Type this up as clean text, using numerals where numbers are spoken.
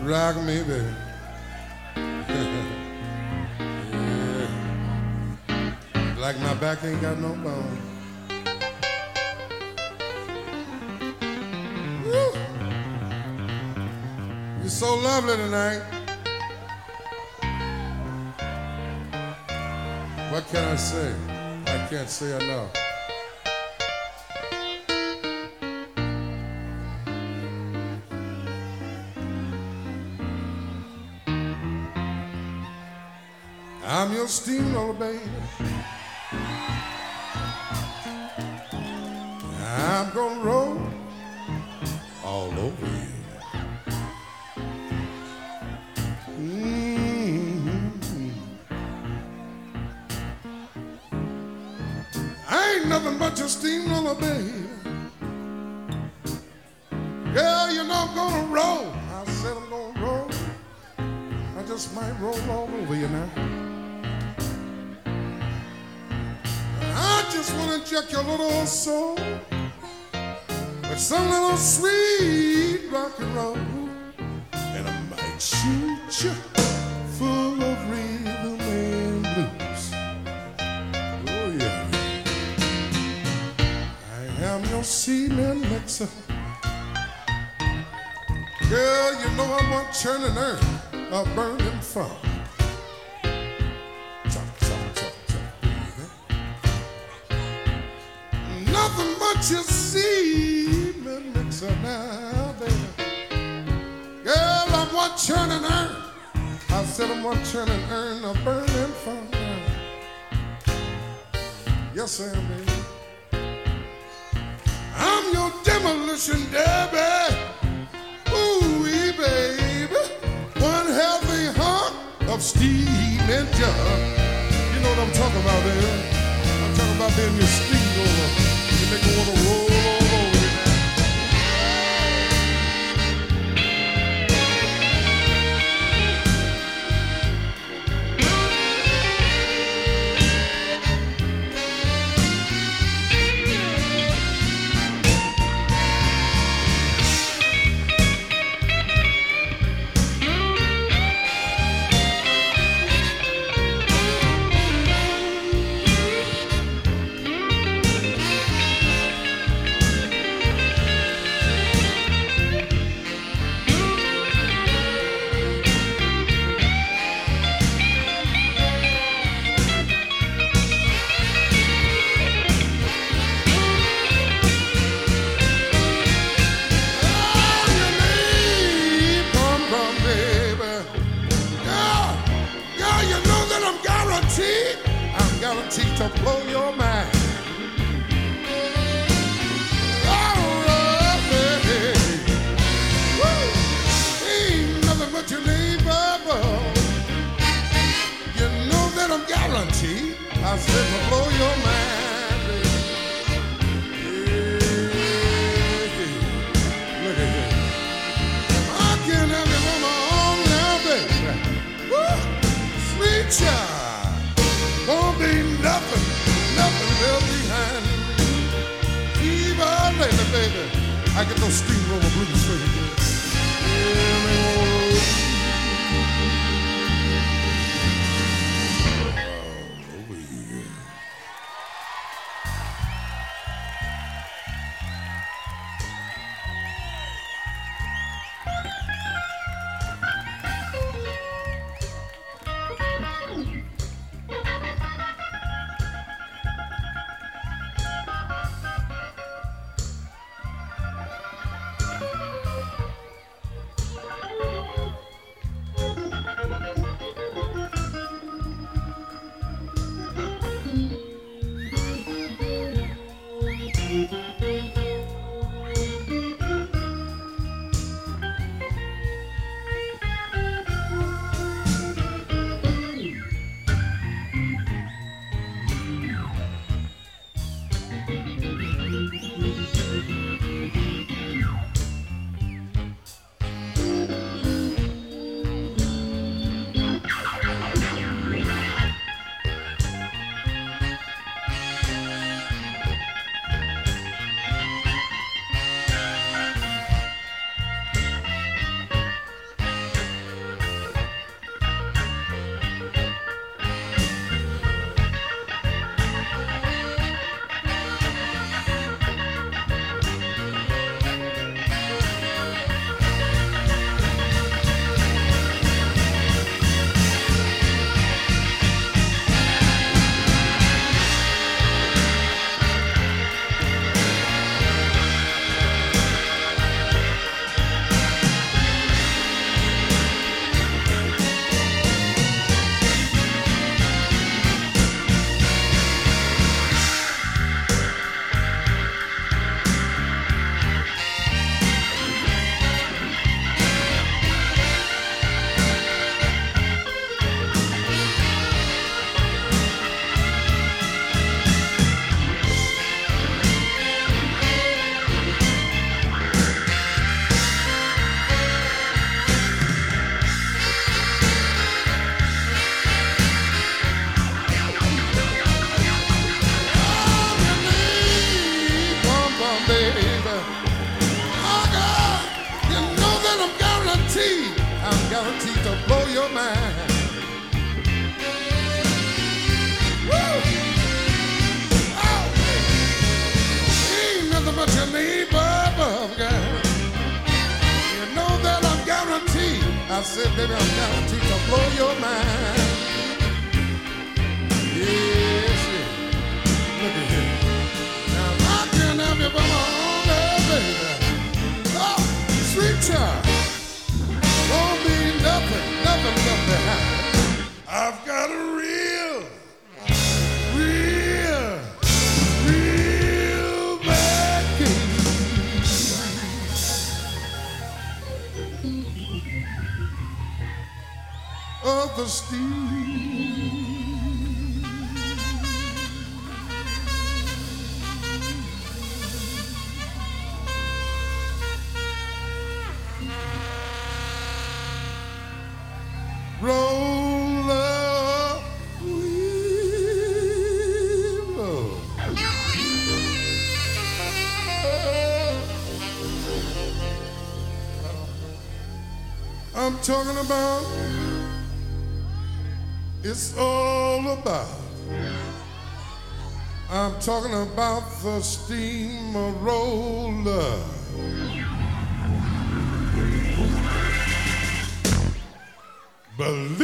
Rock me, baby. Yeah. Like my back ain't got no bone. Woo. You're so lovely tonight. What can I say? I can't say enough. I'm your steamroller, baby. I'm gonna roll all over you. I ain't nothing but your steamroller, baby. Girl, you know I'm gonna roll. I said I'm gonna roll. I just might roll all over you now. I just wanna check your little soul with some little sweet rock and roll, and I might shoot you full of rhythm and blues. Oh yeah, I am your cement mixer. Girl, you know I'm a churning earth, a burning fire. Nothing but your cement mixer now, baby. Girl, I'm one churning urn. I said I'm one churning urn, a burning fire. Yes, I am, baby. I'm your demolition derby. Ooh-wee, baby. One healthy hunk of steam and jug. You know what I'm talking about, baby. I'm talking about being your steamroller. You make me wanna roll all over you now. I'm guaranteed to blow your mind. Oh, baby. Woo. Ain't nothing but your neighbor. You know that I'm guaranteed. I said to blow your mind, baby. Yeah. Look at here. I can have you on my own now, baby. Woo. Sweet child. Won't be nothing left behind. Even later, baby, I get those steamroller blues for you. Over here. your mind. Woo! Oh, ain't nothing but your neighbor above, girl. You know that I'm guaranteed. I said, baby, I'm guaranteed to blow your mind. Yes, yeah. Look at here. Now I can't have you by my own love, baby. Oh, sweet child. Won't be nothing left behind. I've got a real bad case of the steam. Roller wheel. I'm talking about, it's all about. I'm talking about the steamroller. Believe